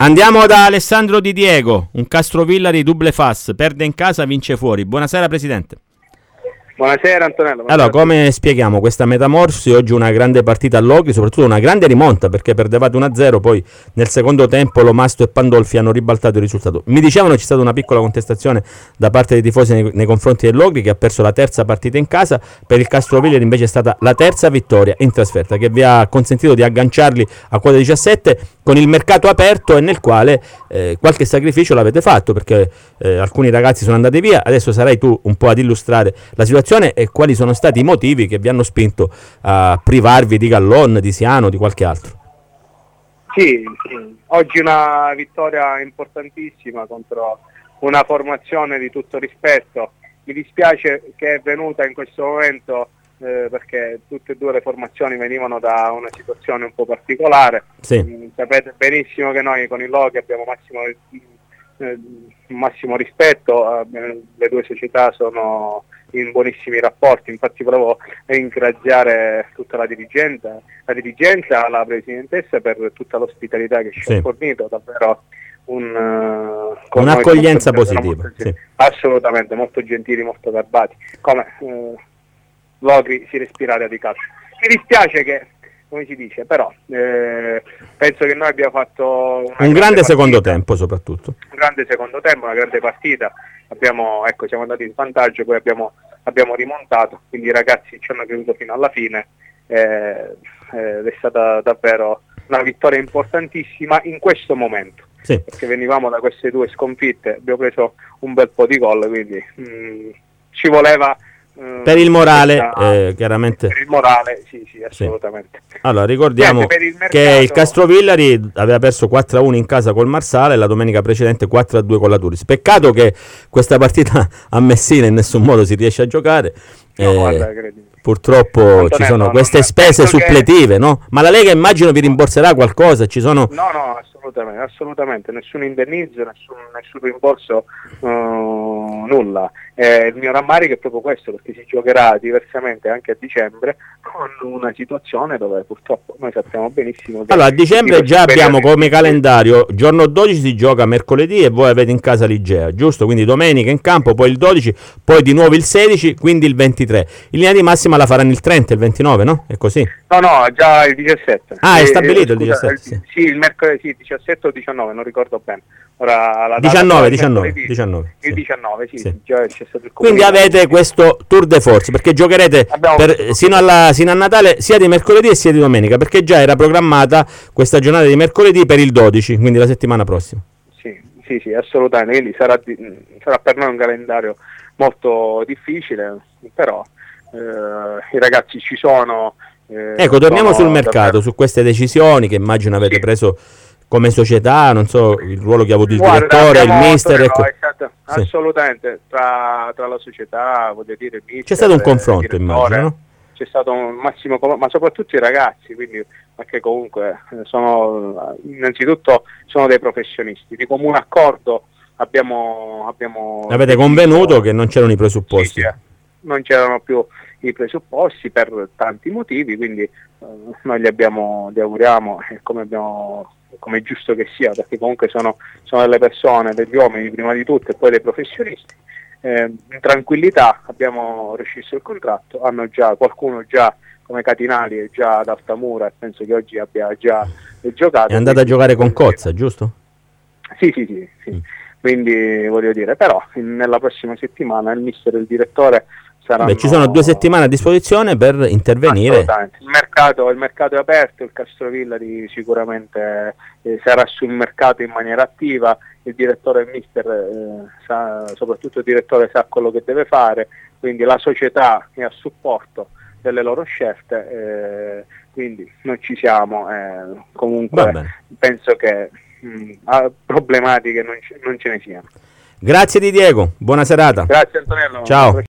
Andiamo da Alessandro Di Diego, un Castrovillari double fas, perde in casa, vince fuori. Buonasera Presidente. Buonasera Antonello. Allora, come spieghiamo questa metamorfosi? Oggi una grande partita all'Ogri, soprattutto una grande rimonta, perché perdevate 1-0, poi nel secondo tempo Lomasto e Pandolfi hanno ribaltato il risultato. Mi dicevano c'è stata una piccola contestazione da parte dei tifosi nei confronti dell'Ogri, che ha perso la terza partita in casa. Per il Castrovillari invece è stata la terza vittoria in trasferta, che vi ha consentito di agganciarli a quota 17 con il mercato aperto e nel quale qualche sacrificio l'avete fatto, perché alcuni ragazzi sono andati via. Adesso sarai tu un po' ad illustrare la situazione e quali sono stati i motivi che vi hanno spinto a privarvi di Gallon, di Siano, di qualche altro. Sì, oggi una vittoria importantissima contro una formazione di tutto rispetto. Mi dispiace che è venuta in questo momento perché tutte e due le formazioni venivano da una situazione un po' particolare. Sì. Sapete benissimo che noi con il Loghi abbiamo massimo rispetto, le due società sono in buonissimi rapporti, infatti volevo ringraziare tutta la dirigenza, la presidentessa per tutta l'ospitalità che ci ha fornito, davvero un'accoglienza positiva. Sì. Assolutamente, molto gentili, molto garbati, come Logri si respira di calcio. Mi dispiace che, come si dice, però penso che noi abbiamo fatto un grande secondo tempo, soprattutto un grande secondo tempo, una grande partita. Siamo andati in vantaggio, poi abbiamo rimontato, quindi i ragazzi ci hanno creduto fino alla fine ed è stata davvero una vittoria importantissima in questo momento, perché venivamo da queste due sconfitte, abbiamo preso un bel po' di gol, quindi ci voleva per il morale, chiaramente. Per il morale, sì, assolutamente. Allora, ricordiamo che il Castrovillari aveva perso 4-1 in casa col Marsala e la domenica precedente 4-2 con la Turis. Peccato che questa partita a Messina in nessun modo si riesce a giocare. Purtroppo Antonello, ci sono queste spese suppletive, no? Ma la Lega immagino vi rimborserà qualcosa? Ci sono... No, assolutamente, nessun indennizzo, nessun rimborso, nulla. Il mio rammarico è proprio questo, perché si giocherà diversamente anche a dicembre con una situazione dove purtroppo noi sappiamo benissimo che... Allora, a dicembre già abbiamo come calendario, giorno 12 si gioca mercoledì e voi avete in casa l'Igea, giusto? Quindi domenica in campo, poi il 12, poi di nuovo il 16, quindi il 23. In linea di massima la faranno il 30, il 29, no? È così? No, già il 17. Ah, è stabilito il 17? Sì, il mercoledì 17 o 19, non ricordo bene. Ora, la 19. Il sì. 19, sì. Già c'è stato il quindi avete questo tour de force, perché giocherete sino a Natale sia di mercoledì sia di domenica, perché già era programmata questa giornata di mercoledì per il 12, quindi la settimana prossima. Sì, assolutamente, quindi sarà per noi un calendario molto difficile, però i ragazzi ci sono. Ecco, torniamo sul mercato, su queste decisioni che immagino avete preso come società, non so il ruolo che ha avuto il direttore, il mister. Assolutamente, tra la società, voglio dire, il mister, c'è stato un confronto, immagino, no? C'è stato un massimo, ma soprattutto i ragazzi, quindi perché comunque innanzitutto sono dei professionisti, di comune accordo abbiamo avete convenuto che non c'erano i presupposti. Sì, non c'erano più i presupposti per tanti motivi, quindi noi li auguriamo come è giusto che sia, perché comunque sono delle persone, degli uomini prima di tutto e poi dei professionisti. In tranquillità abbiamo rescisso il contratto, qualcuno già come Catinali è già ad Altamura e penso che oggi abbia già giocato. È andato a giocare con Cozza, giusto? Sì. Quindi voglio dire, però nella prossima settimana il mister e il direttore saranno... ci sono 2 settimane a disposizione per intervenire. Assolutamente. Il mercato è aperto, il Castrovillari sicuramente sarà sul mercato in maniera attiva, il direttore e il mister soprattutto il direttore sa quello che deve fare, quindi la società è a supporto delle loro scelte, quindi noi ci siamo, comunque penso che problematiche non ce ne siano. Grazie Di Diego, buona serata. Grazie Antonello. Ciao.